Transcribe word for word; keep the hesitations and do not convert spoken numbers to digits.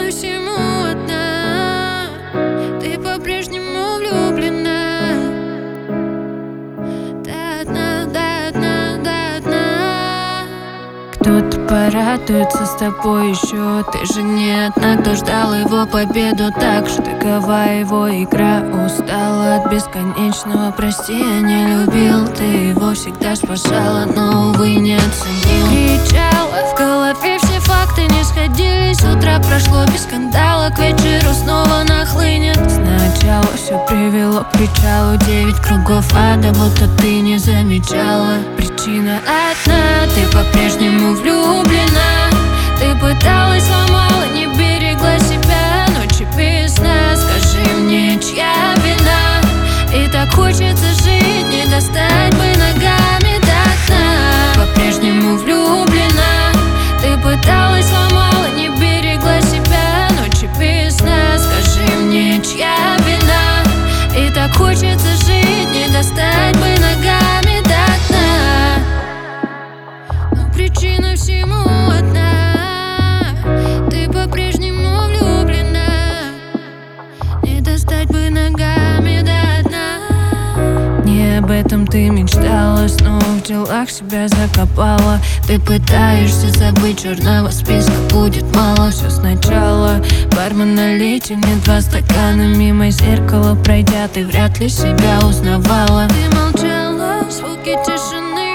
причина всему одна: ты по-прежнему влюблена. Да одна, да одна, да одна. Кто-то порадуется с тобой еще. Ты же не одна, кто ждал его победу. Так же такова его игра. Устала от бесконечного прости, я не любил. Ты его всегда спасала, но, увы, не оценил. Кричала, в голове все факты не сходились. Утро прошло без скандала, к вечеру снова нахлынет. Сначала все привело к причалу. Девять кругов ада, будто ты не замечала. Причина одна: ты по-прежнему влюблена. Ты пыталась, сломала, не берегла себя. Ночи без сна, скажи мне, чья вина? И так хочется жить, не достать бы ногами до дна. По-прежнему влюблена. Ты пыталась, сломала, не берегла себя. Ночи без сна, скажи мне, чья вина? И так хочется жить, не достать бы ногами до дна. Но причина всему одна: ты по-прежнему влюблена. Не достать бы ногами до дна. Не об этом ты мечтала, снова в делах себя закопала. Ты пытаешься забыть, черного списка будет мало. Все сначала. Бармен, налейте мне два стакана. Мимо зеркала пройдя, ты вряд ли себя узнавала. Ты молчала, звуки тишины